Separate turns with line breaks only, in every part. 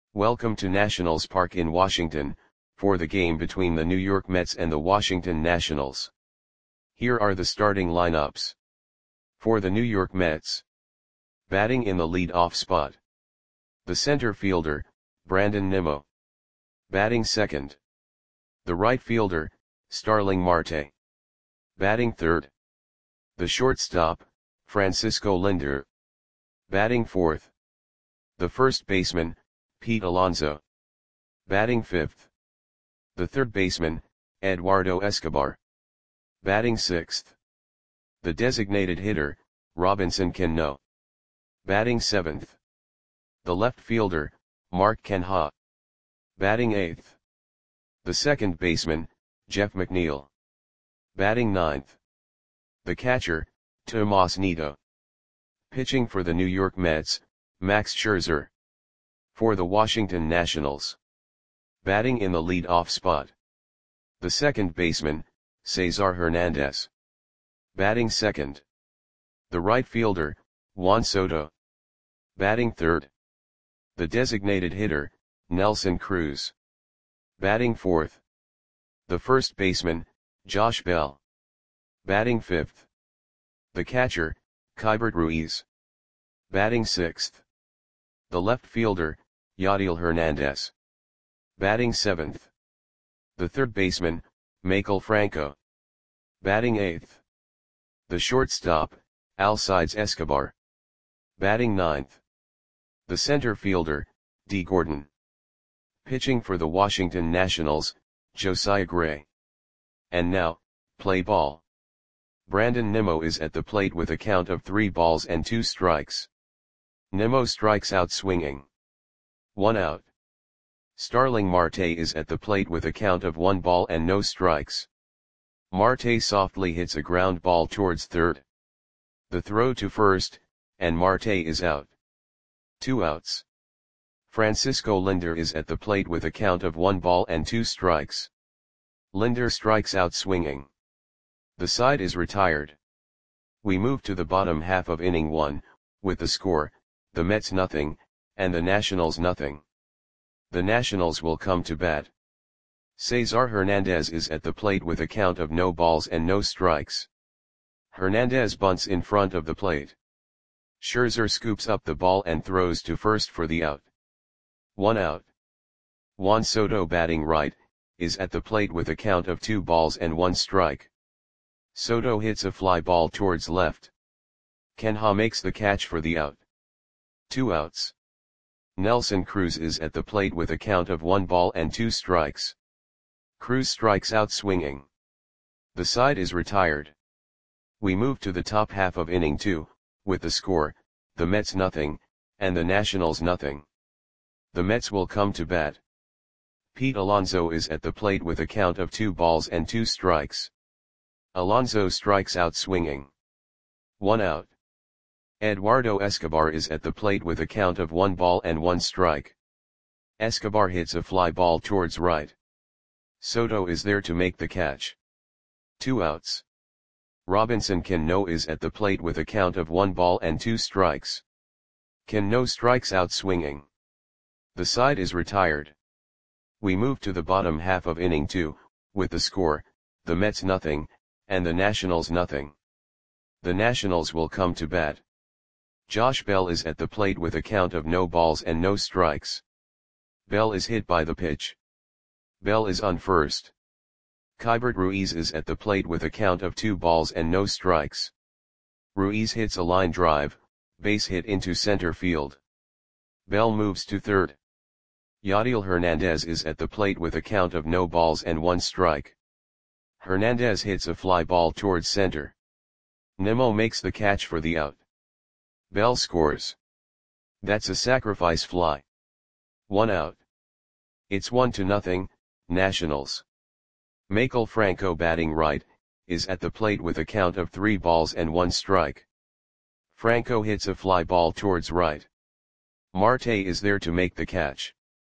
Welcome to Nationals Park in Washington, for the game between the New York Mets and the Washington Nationals. Here are the starting lineups. For the New York Mets. Batting in the lead-off spot. The center fielder, Brandon Nimmo. Batting second. The right fielder, Starling Marte. Batting third. The shortstop, Francisco Lindor. Batting fourth. The first baseman, Pete Alonso. Batting fifth. The third baseman, Eduardo Escobar. Batting sixth. The designated hitter, Robinson Cano. Batting seventh. The left fielder, Mark Canha. Batting eighth. The second baseman, Jeff McNeil. Batting ninth. The catcher, Tomas Nido. Pitching for the New York Mets, Max Scherzer. For the Washington Nationals. Batting in the lead-off spot. The second baseman, Cesar Hernandez. Batting second. The right fielder, Juan Soto. Batting third. The designated hitter, Nelson Cruz. Batting fourth. The first baseman, Josh Bell. Batting fifth. The catcher, Keibert Ruiz. Batting sixth. The left fielder, Yadiel Hernandez. Batting seventh. The third baseman, Maikel Franco. Batting eighth. The shortstop, Alcides Escobar. Batting ninth. The center fielder, Dee Gordon. Pitching for the Washington Nationals, Josiah Gray. And now, play ball. Brandon Nimmo is at the plate with a count of 3 balls and 2 strikes. Nimmo strikes out swinging. 1 out. Starling Marte is at the plate with a count of 1 ball and no strikes. Marte softly hits a ground ball towards third. The throw to first, and Marte is out. 2 outs. Francisco Lindor is at the plate with a count of 1 ball and 2 strikes. Lindor strikes out swinging. The side is retired. We move to the bottom half of inning 1, with the score, the Mets nothing, and the Nationals nothing. The Nationals will come to bat. Cesar Hernandez is at the plate with a count of no balls and no strikes. Hernandez bunts in front of the plate. Scherzer scoops up the ball and throws to first for the out. 1 out. Juan Soto, batting right, is at the plate with a count of 2 balls and 1 strike. Soto hits a fly ball towards left. Canha makes the catch for the out. 2 outs. Nelson Cruz is at the plate with a count of 1 ball and 2 strikes. Cruz strikes out swinging. The side is retired. We move to the top half of inning 2, with the score, the Mets nothing, and the Nationals nothing. The Mets will come to bat. Pete Alonso is at the plate with a count of 2 balls and 2 strikes. Alonso strikes out swinging. 1 out. Eduardo Escobar is at the plate with a count of 1 ball and 1 strike. Escobar hits a fly ball towards right. Soto is there to make the catch. 2 outs. Robinson Cano is at the plate with a count of 1 ball and 2 strikes. Cano strikes out swinging. The side is retired. We move to the bottom half of inning 2, with the score, the Mets nothing, and the Nationals nothing. The Nationals will come to bat. Josh Bell is at the plate with a count of no balls and no strikes. Bell is hit by the pitch. Bell is on first. Keibert Ruiz is at the plate with a count of 2 balls and no strikes. Ruiz hits a line drive, base hit into center field. Bell moves to third. Yadiel Hernandez is at the plate with a count of no balls and 1 strike. Hernandez hits a fly ball towards center. Nimmo makes the catch for the out. Bell scores. That's a sacrifice fly. 1 out. It's 1-0, Nationals. Maikel Franco, batting right, is at the plate with a count of 3 balls and 1 strike. Franco hits a fly ball towards right. Marte is there to make the catch.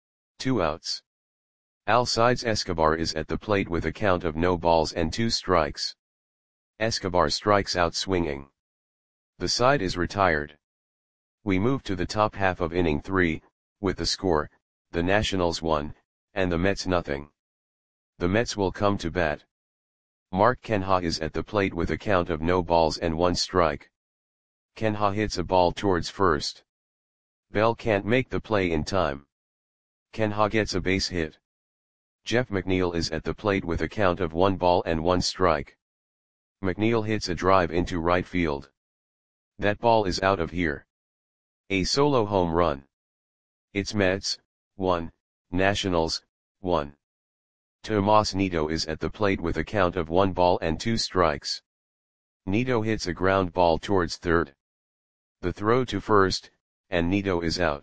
2 outs. Alcides Escobar is at the plate with a count of no balls and 2 strikes. Escobar strikes out swinging. The side is retired. We move to the top half of inning 3, with the score, the Nationals 1, and the Mets nothing. The Mets will come to bat. Mark Canha is at the plate with a count of no balls and 1 strike. Canha hits a ball towards first. Bell can't make the play in time. Canha gets a base hit. Jeff McNeil is at the plate with a count of 1 ball and 1 strike. McNeil hits a drive into right field. That ball is out of here. A solo home run. It's Mets, 1, Nationals, 1. Tomas Nido is at the plate with a count of 1 ball and 2 strikes. Nido hits a ground ball towards third. The throw to first, and Nido is out.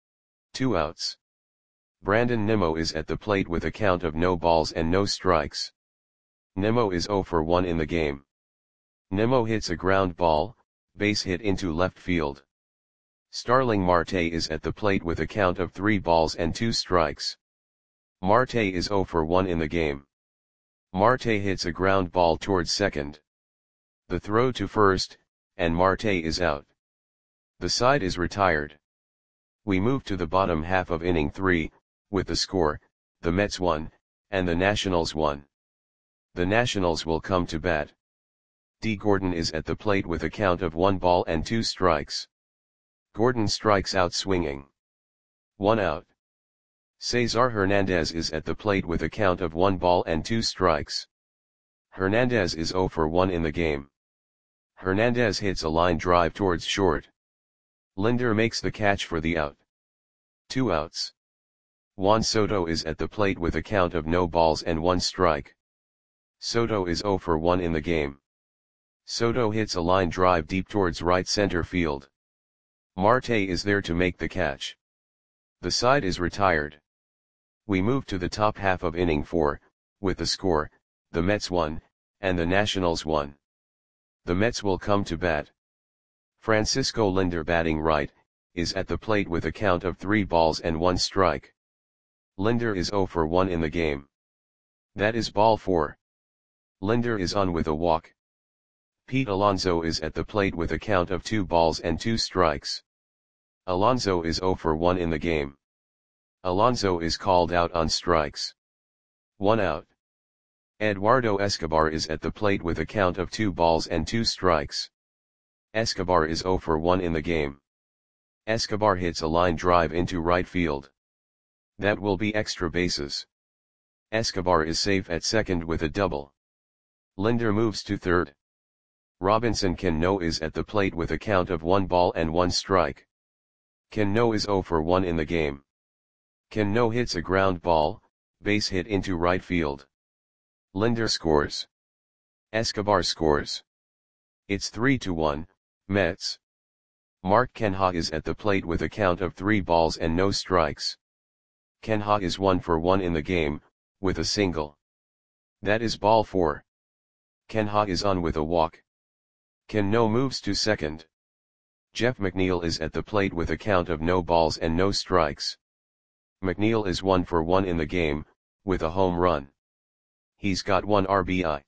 2 outs. Brandon Nimmo is at the plate with a count of no balls and no strikes. Nimmo is 0 for 1 in the game. Nimmo hits a ground ball, base hit into left field. Starling Marte is at the plate with a count of 3 balls and 2 strikes. Marte is 0 for 1 in the game. Marte hits a ground ball towards second. The throw to first, and Marte is out. The side is retired. We move to the bottom half of inning 3, with the score, the Mets 1, and the Nationals 1. The Nationals will come to bat. D. Gordon is at the plate with a count of 1 ball and 2 strikes. Gordon strikes out swinging. 1 out. Cesar Hernandez is at the plate with a count of 1 ball and 2 strikes. Hernandez is 0 for 1 in the game. Hernandez hits a line drive towards short. Linder makes the catch for the out. 2 outs. Juan Soto is at the plate with a count of no balls and 1 strike. Soto is 0 for 1 in the game. Soto hits a line drive deep towards right center field. Marte is there to make the catch. The side is retired. We move to the top half of inning 4, with the score, the Mets 1, and the Nationals 1. The Mets will come to bat. Francisco Linder, batting right, is at the plate with a count of 3 balls and 1 strike. Linder is 0 for 1 in the game. That is ball 4. Linder is on with a walk. Pete Alonso is at the plate with a count of 2 balls and 2 strikes. Alonso is 0 for 1 in the game. Alonso is called out on strikes. 1 out. Eduardo Escobar is at the plate with a count of 2 balls and 2 strikes. Escobar is 0 for 1 in the game. Escobar hits a line drive into right field. That will be extra bases. Escobar is safe at second with a double. Linder moves to third. Robinson Cano is at the plate with a count of 1 ball and 1 strike. Cano is 0 for 1 in the game. Cano hits a ground ball, base hit into right field. Linder scores. Escobar scores. It's 3-1, Mets. Mark Canha is at the plate with a count of 3 balls and no strikes. Canha is 1 for 1 in the game, with a single. That is ball 4. Canha is on with a walk. Cano moves to second. Jeff McNeil is at the plate with a count of no balls and no strikes. McNeil is 1 for 1 in the game, with a home run. He's got 1 RBI.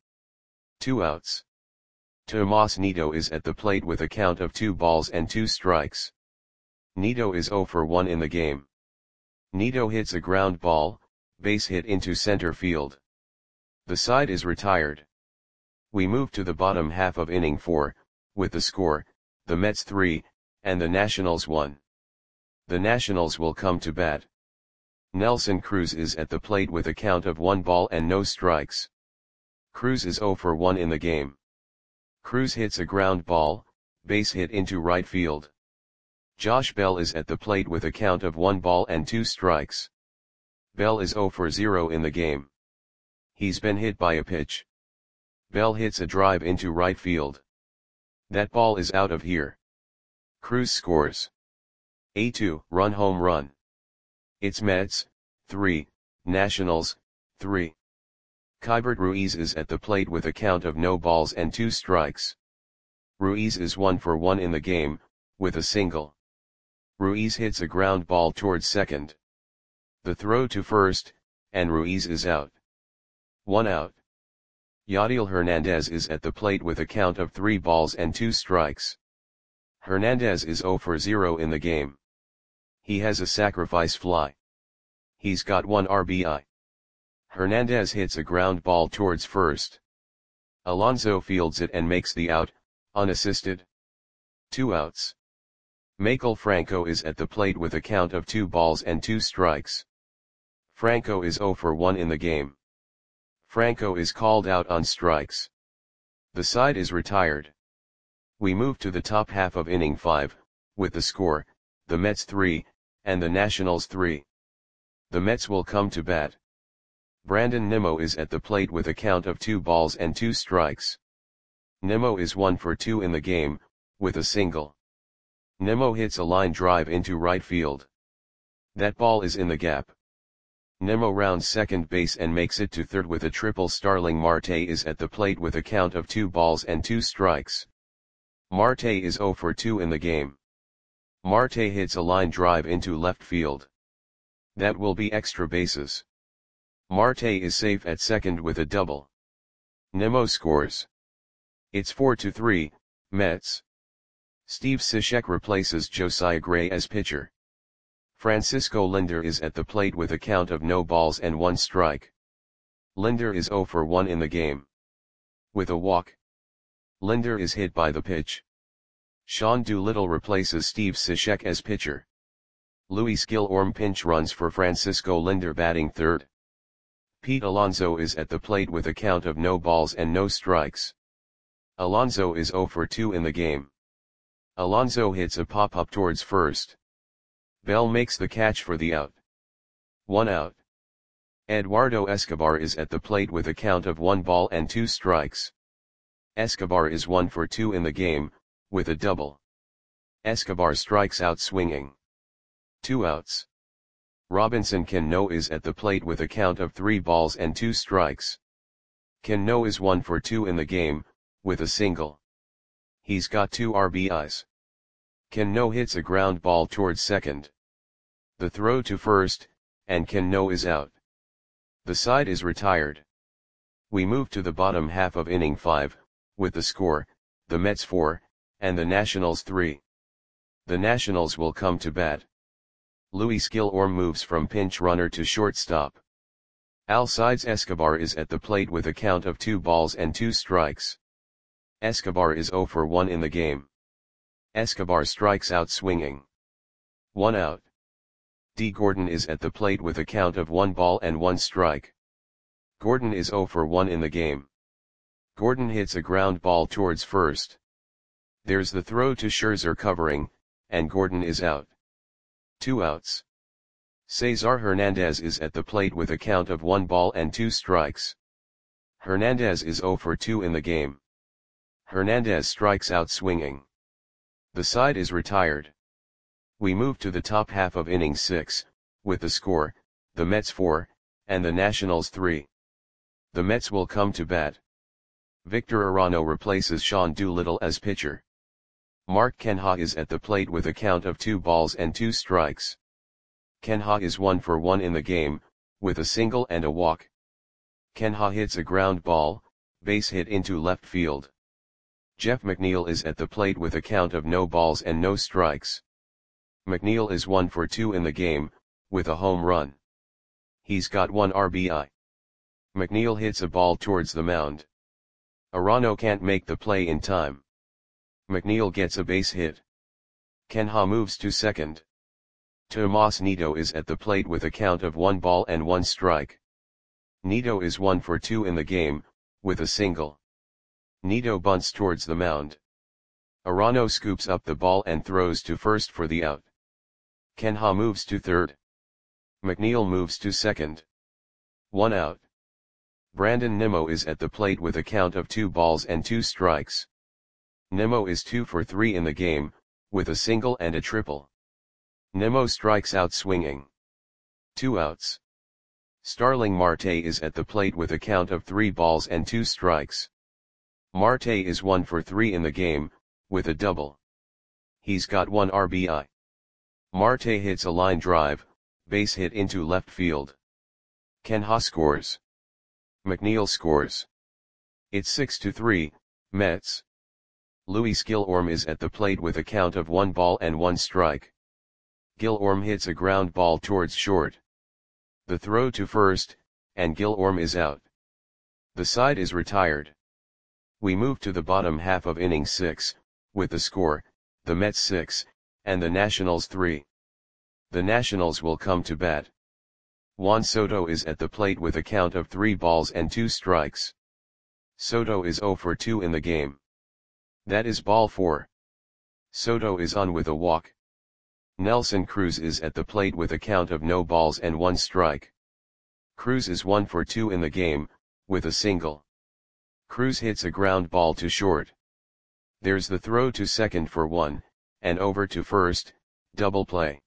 2 outs. Tomas Nido is at the plate with a count of 2 balls and 2 strikes. Nido is 0 for 1 in the game. Nido hits a ground ball, base hit into center field. The side is retired. We move to the bottom half of inning 4, with the score, the Mets 3, and the Nationals 1. The Nationals will come to bat. Nelson Cruz is at the plate with a count of 1 ball and no strikes. Cruz is 0 for 1 in the game. Cruz hits a ground ball, base hit into right field. Josh Bell is at the plate with a count of 1 ball and 2 strikes. Bell is 0 for 0 in the game. He's been hit by a pitch. Bell hits a drive into right field. That ball is out of here. Cruz scores. A 2-run home run. It's Mets, 3, Nationals, 3. Keibert Ruiz is at the plate with a count of no balls and 2 strikes. Ruiz is 1 for 1 in the game, with a single. Ruiz hits a ground ball towards second. The throw to first, and Ruiz is out. 1 out. Yadiel Hernandez is at the plate with a count of 3 balls and 2 strikes. Hernandez is 0 for 0 in the game. He has a sacrifice fly. He's got 1 RBI. Hernandez hits a ground ball towards first. Alonso fields it and makes the out, unassisted. 2 outs. Maikel Franco is at the plate with a count of 2 balls and 2 strikes. Franco is 0 for 1 in the game. Franco is called out on strikes. The side is retired. We move to the top half of inning 5, with the score, the Mets 3, and the Nationals 3. The Mets will come to bat. Brandon Nimmo is at the plate with a count of 2 balls and 2 strikes. Nimmo is 1 for 2 in the game, with a single. Nimmo hits a line drive into right field. That ball is in the gap. Nimmo rounds second base and makes it to third with a triple. Starling Marte is at the plate with a count of 2 balls and 2 strikes. Marte is 0 for 2 in the game. Marte hits a line drive into left field. That will be extra bases. Marte is safe at second with a double. Nimmo scores. It's 4-3, Mets. Steve Cishek replaces Josiah Gray as pitcher. Francisco Lindor is at the plate with a count of no balls and 1 strike. Lindor is 0 for 1 in the game. With a walk. Lindor is hit by the pitch. Sean Doolittle replaces Steve Cishek as pitcher. Luis Gilorm pinch runs for Francisco Lindor batting third. Pete Alonso is at the plate with a count of no balls and no strikes. Alonso is 0 for 2 in the game. Alonso hits a pop-up towards first. Bell makes the catch for the out. 1 out. Eduardo Escobar is at the plate with a count of 1 ball and 2 strikes. Escobar is 1 for 2 in the game, with a double. Escobar strikes out swinging. 2 outs. Robinson Cano is at the plate with a count of 3 balls and 2 strikes. Cano is 1 for 2 in the game, with a single. He's got 2 RBIs. Cano hits a ground ball towards second. The throw to first, and Cano is out. The side is retired. We move to the bottom half of inning 5, with the score, the Mets 4, and the Nationals 3. The Nationals will come to bat. Luis Gilorm moves from pinch runner to shortstop. Alcides Escobar is at the plate with a count of 2 balls and 2 strikes. Escobar is 0 for 1 in the game. Escobar strikes out swinging. 1 out. D. Gordon is at the plate with a count of 1 ball and 1 strike. Gordon is 0 for 1 in the game. Gordon hits a ground ball towards first. There's the throw to Scherzer covering, and Gordon is out. 2 outs. Cesar Hernandez is at the plate with a count of 1 ball and 2 strikes. Hernandez is 0 for 2 in the game. Hernandez strikes out swinging. The side is retired. We move to the top half of inning 6, with the score, the Mets 4, and the Nationals 3. The Mets will come to bat. Victor Arano replaces Sean Doolittle as pitcher. Mark Canha is at the plate with a count of 2 balls and 2 strikes. Canha is 1 for 1 in the game, with a single and a walk. Canha hits a ground ball, base hit into left field. Jeff McNeil is at the plate with a count of no balls and no strikes. McNeil is 1 for 2 in the game, with a home run. He's got 1 RBI. McNeil hits a ball towards the mound. Arano can't make the play in time. McNeil gets a base hit. Canha moves to second. Tomas Nido is at the plate with a count of 1 ball and 1 strike. Nido is 1 for 2 in the game, with a single. Nido bunts towards the mound. Arano scoops up the ball and throws to first for the out. Canha moves to third. McNeil moves to second. 1 out. Brandon Nimmo is at the plate with a count of 2 balls and 2 strikes. Nimmo is 2 for 3 in the game, with a single and a triple. Nimmo strikes out swinging. 2 outs. Starling Marte is at the plate with a count of 3 balls and 2 strikes. Marte is 1 for 3 in the game, with a double. He's got 1 RBI. Marte hits a line drive, base hit into left field. Canha scores. McNeil scores. It's 6-3, Mets. Luis Gilorm is at the plate with a count of 1 ball and 1 strike. Gilorm hits a ground ball towards short. The throw to first, and Gilorm is out. The side is retired. We move to the bottom half of inning 6, with the score, the Mets 6, and the Nationals 3. The Nationals will come to bat. Juan Soto is at the plate with a count of 3 balls and 2 strikes. Soto is 0 for 2 in the game. That is ball 4. Soto is on with a walk. Nelson Cruz is at the plate with a count of no balls and 1 strike. Cruz is 1 for 2 in the game, with a single. Cruz hits a ground ball to short. There's the throw to second for 1, and over to first, double play.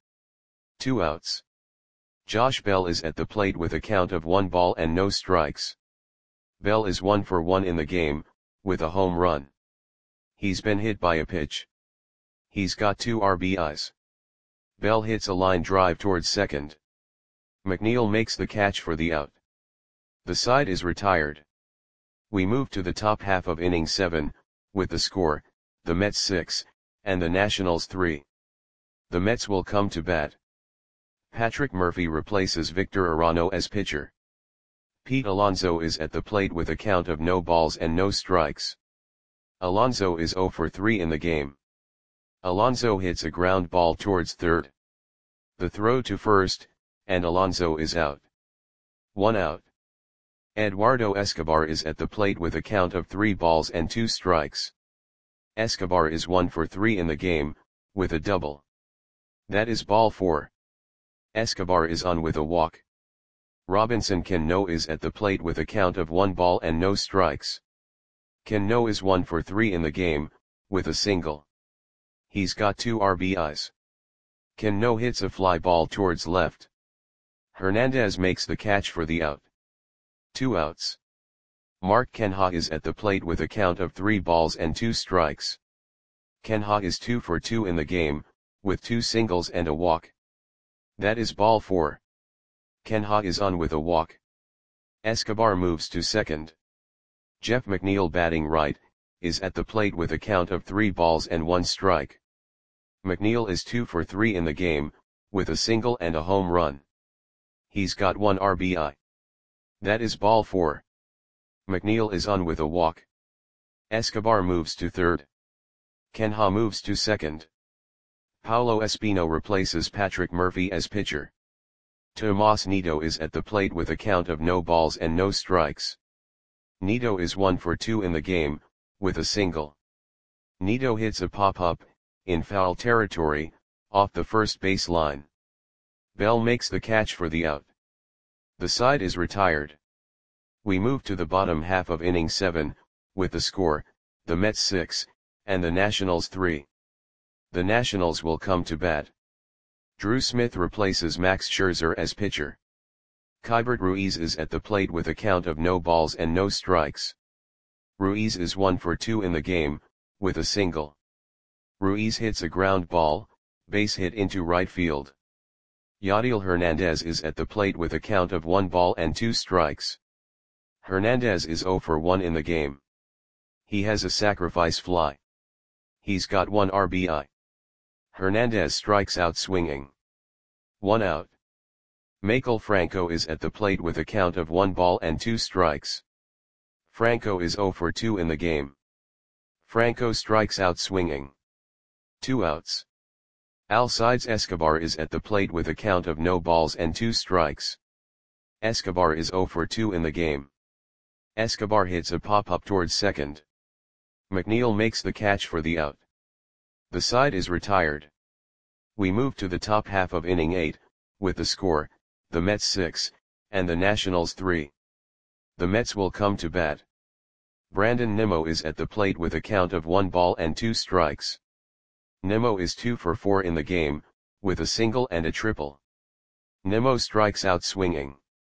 2 outs. Josh Bell is at the plate with a count of 1 ball and no strikes. Bell is 1 for 1 in the game, with a home run. He's been hit by a pitch. He's got 2 RBIs. Bell hits a line drive towards second. McNeil makes the catch for the out. The side is retired. We move to the top half of inning 7, with the score, the Mets 6, and the Nationals 3. The Mets will come to bat. Patrick Murphy replaces Victor Arano as pitcher. Pete Alonso is at the plate with a count of no balls and no strikes. Alonso is 0 for 3 in the game. Alonso hits a ground ball towards third. The throw to first, and Alonso is out. 1 out. Eduardo Escobar is at the plate with a count of 3 balls and 2 strikes. Escobar is 1 for 3 in the game, with a double. That is ball 4. Escobar is on with a walk. Robinson Cano is at the plate with a count of 1 ball and no strikes. Cano is 1 for 3 in the game, with a single. He's got 2 RBIs. Cano hits a fly ball towards left. Hernandez makes the catch for the out. 2 outs. Mark Canha is at the plate with a count of 3 balls and 2 strikes. Canha is 2 for 2 in the game, with 2 singles and a walk. That is ball 4. Canha is on with a walk. Escobar moves to second. Jeff McNeil, batting right, is at the plate with a count of 3 balls and 1 strike. McNeil is 2 for 3 in the game, with a single and a home run. He's got 1 RBI. That is ball 4. McNeil is on with a walk. Escobar moves to third. Canha moves to second. Paulo Espino replaces Patrick Murphy as pitcher. Tomas Nido is at the plate with a count of no balls and no strikes. Nido is 1 for 2 in the game, with a single. Nido hits a pop-up, in foul territory, off the first base line. Bell makes the catch for the out. The side is retired. We move to the bottom half of inning 7, with the score, the Mets 6, and the Nationals 3. The Nationals will come to bat. Drew Smith replaces Max Scherzer as pitcher. Keibert Ruiz is at the plate with a count of no balls and no strikes. Ruiz is 1 for 2 in the game, with a single. Ruiz hits a ground ball, base hit into right field. Yadiel Hernandez is at the plate with a count of 1 ball and 2 strikes. Hernandez is 0 for 1 in the game. He has a sacrifice fly. He's got 1 RBI. Hernandez strikes out swinging. 1 out. Maikel Franco is at the plate with a count of 1 ball and 2 strikes. Franco is 0 for 2 in the game. Franco strikes out swinging. 2 outs. Alcides Escobar is at the plate with a count of no balls and 2 strikes. Escobar is 0 for 2 in the game. Escobar hits a pop-up towards second. McNeil makes the catch for the out. The side is retired. We move to the top half of inning 8, with the score, the Mets 6, and the Nationals 3. The Mets will come to bat. Brandon Nimmo is at the plate with a count of 1 ball and 2 strikes. Nimmo is 2 for 4 in the game, with a single and a triple. Nimmo strikes out swinging.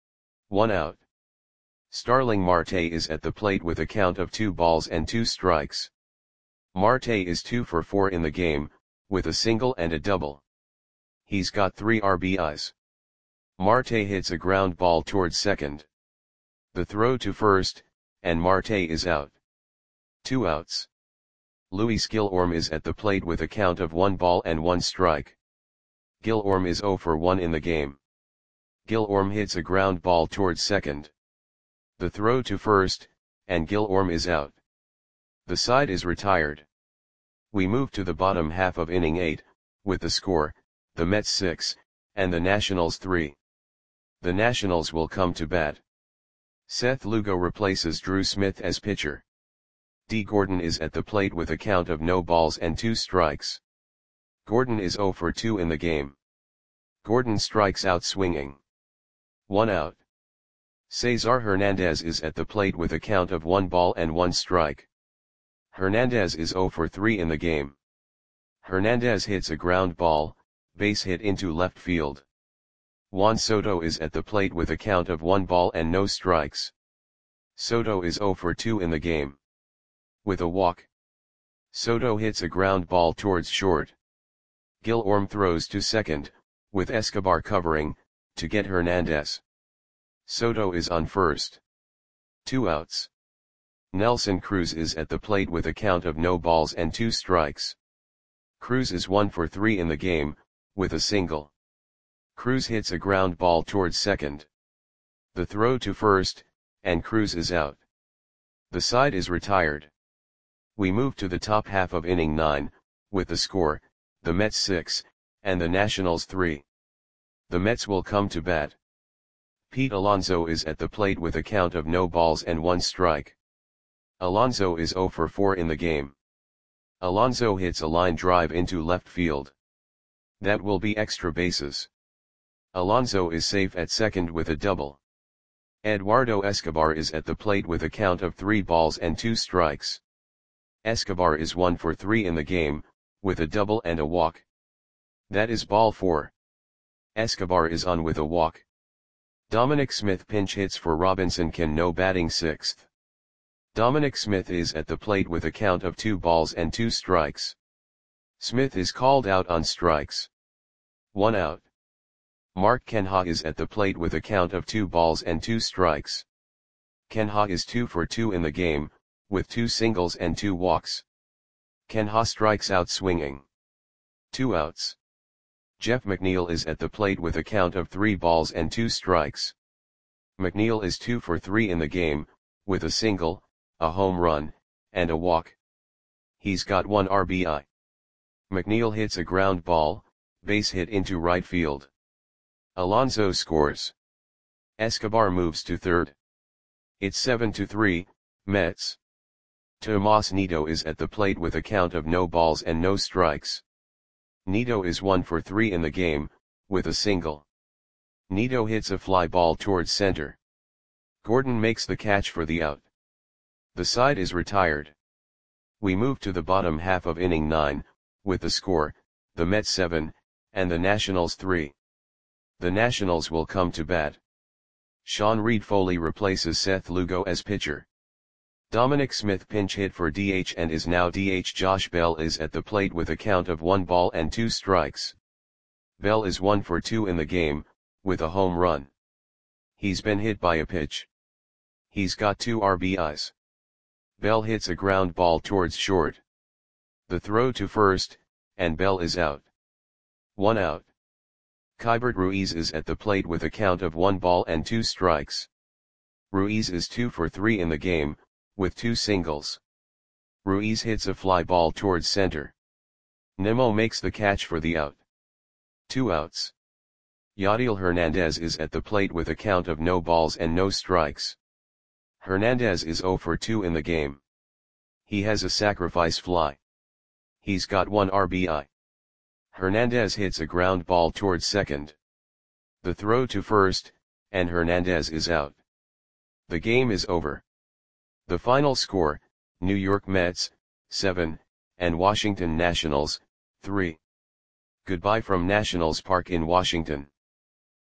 1 out. Starling Marte is at the plate with a count of 2 balls and 2 strikes. Marte is 2 for 4 in the game, with a single and a double. He's got 3 RBIs. Marte hits a ground ball towards second. The throw to first, and Marte is out. 2 outs. Luis Gilorm is at the plate with a count of 1 ball and 1 strike. Gilorm is 0 for 1 in the game. Gilorm hits a ground ball towards second. The throw to first, and Gilorm is out. The side is retired. We move to the bottom half of inning 8, with the score, the Mets 6, and the Nationals 3. The Nationals will come to bat. Seth Lugo replaces Drew Smith as pitcher. D. Gordon is at the plate with a count of no balls and 2 strikes. Gordon is 0 for 2 in the game. Gordon strikes out swinging. 1 out. Cesar Hernandez is at the plate with a count of 1 ball and 1 strike. Hernandez is 0 for 3 in the game. Hernandez hits a ground ball, base hit into left field. Juan Soto is at the plate with a count of 1 ball and no strikes. Soto is 0 for 2 in the game. With a walk, Soto hits a ground ball towards short. Gilorm throws to second, with Escobar covering, to get Hernandez. Soto is on first. 2 outs. Nelson Cruz is at the plate with a count of no balls and 2 strikes. Cruz is 1 for 3 in the game, with a single. Cruz hits a ground ball towards second. The throw to first, and Cruz is out. The side is retired. We move to the top half of inning 9, with the score, the Mets 6, and the Nationals 3. The Mets will come to bat. Pete Alonso is at the plate with a count of no balls and 1 strike. Alonso is 0 for 4 in the game. Alonso hits a line drive into left field. That will be extra bases. Alonso is safe at second with a double. Eduardo Escobar is at the plate with a count of 3 balls and 2 strikes. Escobar is 1 for 3 in the game, with a double and a walk. That is ball 4. Escobar is on with a walk. Dominic Smith pinch hits for Robinson Cano batting 6th. Dominic Smith is at the plate with a count of 2 balls and 2 strikes. Smith is called out on strikes. 1 out. Mark Canha is at the plate with a count of 2 balls and 2 strikes. Canha is 2 for 2 in the game, with 2 singles and 2 walks. Canha strikes out swinging. 2 outs. Jeff McNeil is at the plate with a count of 3 balls and 2 strikes. McNeil is 2 for 3 in the game, with a single, a home run, and a walk. He's got 1 RBI. McNeil hits a ground ball, base hit into right field. Alonso scores. Escobar moves to third. It's 7-3, Mets. Tomas Nido is at the plate with a count of no balls and no strikes. Nido is 1 for 3 in the game, with a single. Nido hits a fly ball towards center. Gordon makes the catch for the out. The side is retired. We move to the bottom half of inning 9, with the score, the Mets 7, and the Nationals 3. The Nationals will come to bat. Sean Reed Foley replaces Seth Lugo as pitcher. Dominic Smith pinch hit for DH and is now DH. Josh Bell is at the plate with a count of 1 ball and 2 strikes. Bell is 1 for 2 in the game, with a home run. He's been hit by a pitch. He's got 2 RBIs. Bell hits a ground ball towards short. The throw to first, and Bell is out. 1 out. Keibert Ruiz is at the plate with a count of 1 ball and 2 strikes. Ruiz is 2 for 3 in the game, with 2 singles. Ruiz hits a fly ball towards center. Nimmo makes the catch for the out. 2 outs. Yadiel Hernandez is at the plate with a count of no balls and no strikes. Hernandez is 0 for 2 in the game. He has a sacrifice fly. He's got 1 RBI. Hernandez hits a ground ball towards second. The throw to first, and Hernandez is out. The game is over. The final score, New York Mets, 7, and Washington Nationals, 3. Goodbye from Nationals Park in Washington.